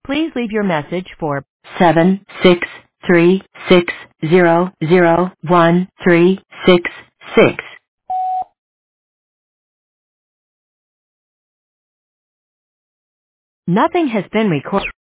Please leave your message for 76360013666. Nothing has been recorded.